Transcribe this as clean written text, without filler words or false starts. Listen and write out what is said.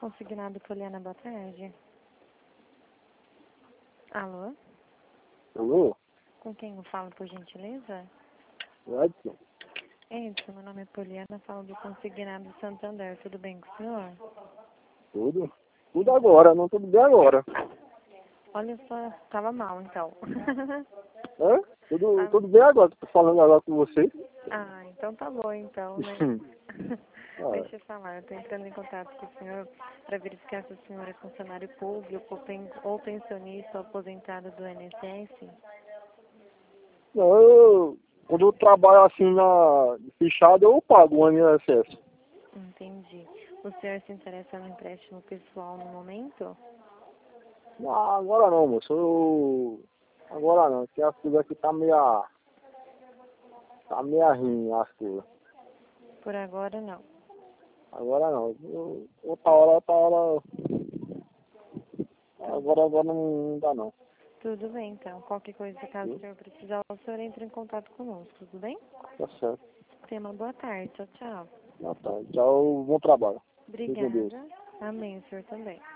Consignado Poliana, boa tarde. Alô? Alô? Com quem eu falo, por gentileza? Edson? Edson, meu nome é Poliana, falo do Consignado Santander. Tudo bem com o senhor? Tudo? Tudo agora, não tudo bem agora. Olha só, tava mal então. Hã? Tudo bem agora, tô falando agora com você. Ah, então tá bom então, né? Deixa eu falar, eu tô entrando em contato com o senhor para verificar se o senhor é funcionário público ou pensionista ou aposentado do INSS. Não, quando eu trabalho assim na fichada, eu pago o INSS. Entendi. O senhor se interessa no empréstimo pessoal no momento? Não, agora não, moço. Agora não, porque as coisas aqui tá meia ruim as coisas. Por agora não. Agora não. Outra hora. Agora não dá não. Tudo bem então. Qualquer coisa, caso o senhor precisar, o senhor entre em contato conosco, tudo bem? Tá certo. Tenha uma boa tarde. Tchau, tchau. Tá. Tchau, bom trabalho. Fique com Deus. Obrigada. Amém, o senhor também.